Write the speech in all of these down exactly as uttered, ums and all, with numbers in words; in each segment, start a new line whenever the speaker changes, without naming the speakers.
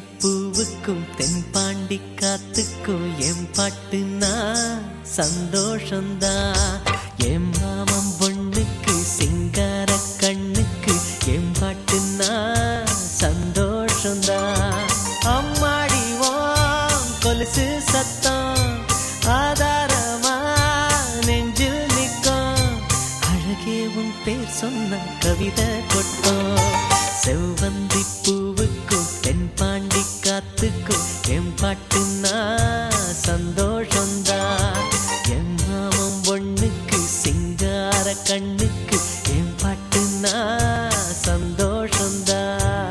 பூவுக்கும் தென்பாண்டி காத்துக்கும் என் பாட்டுனா சந்தோஷந்தான். என் மாமன் பொண்ணுக்கு சிங்கார கண்ணுக்கு என் பாட்டுனா சந்தோஷந்தான். அம்மாடி ஓம் கொலுசு சத்தம் ஆதாரமா நெஞ்சில் நிற்கும். அழகே உன் பேர் சொன்ன கவிதை கொட்டும். செவ்வந்தி பூவுக்கும் தென்பாண்டி காத்துக்கும் என் பாட்டுனா சந்தோஷந்தான். என் மாமன் பொண்ணுக்கு சிங்கார கண்ணுக்கு என் பாட்டுனா சந்தோஷந்தான்.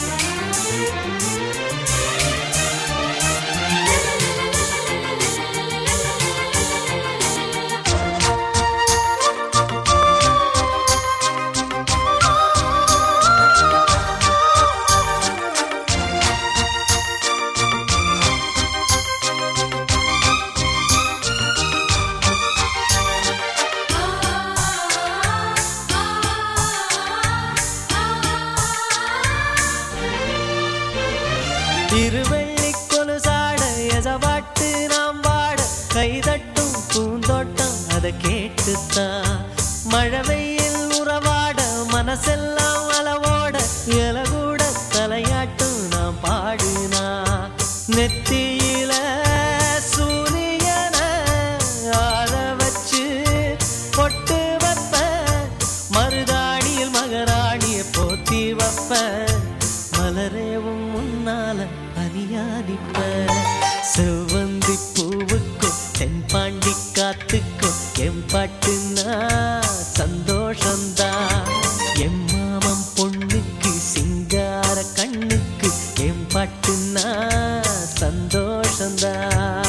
இருவெள்ளி கொலுசாட எசவாட்டு நாம் வாட கைதட்டும் பூந்தோட்டம் அதை கேட்டுத்தான். மழை வெயில் உறவாட மனசெல்லாம் அளவோட இலகூட தலையாட்டும் நாம் பாடுனா. நெத்தியில சூரியன ஆட வச்சு பொட்டு வைப்ப, மருதாணியில் மகராணிய போத்தி வைப்ப, மலரேவும் முன்னால பனியாடிப்ப. செவ்வந்தி பூவுக்கும் தென்பாண்டி காத்துக்கும் என் பாட்டுனா சந்தோஷந்தான். என் மாமன் பொண்ணுக்கு சிங்கார கண்ணுக்கு என் பாட்டுனா சந்தோஷந்தான்.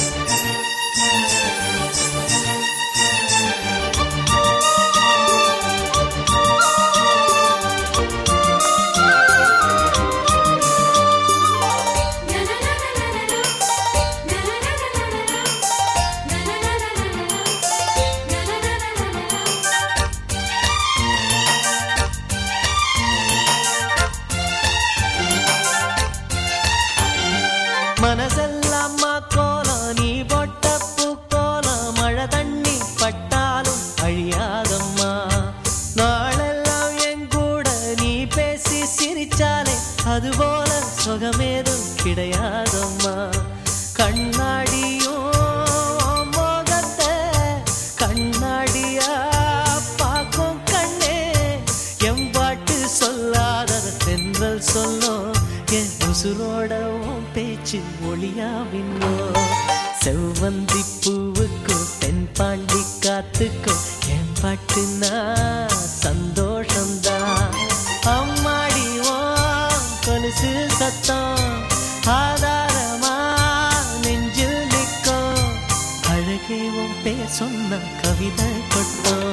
மனசெல்லாம் கோலம் நீ போட்ட பூக்கோலம், மழை தண்ணி பட்டாலும் அழியாதம்மா. நாளெல்லாம் என் கூட நீ பேசி சிரிச்சாலே அதுபோல சுகமேதும் கிடையாதம்மா. கண்ணாடியும் மோகத்தை கண்ணாடியா பார்க்கும் கண்ணே, என் பாட்டு சொல்லாத தென்றல் சொல்லும். என் உசுரோட பேச்சு ஒளியாவின்னோ. செவ்வந்தி பூவுக்கும் தென்பாண்டி காத்துக்கும் என் பாட்டுனா சந்தோஷந்தான். அம்மாடி ஓம் கொலுசு சத்தம் ஆதாரமா நெஞ்சில் நிற்கும். அழகே உன் பேர் சொன்ன கவிதை கொட்டும்.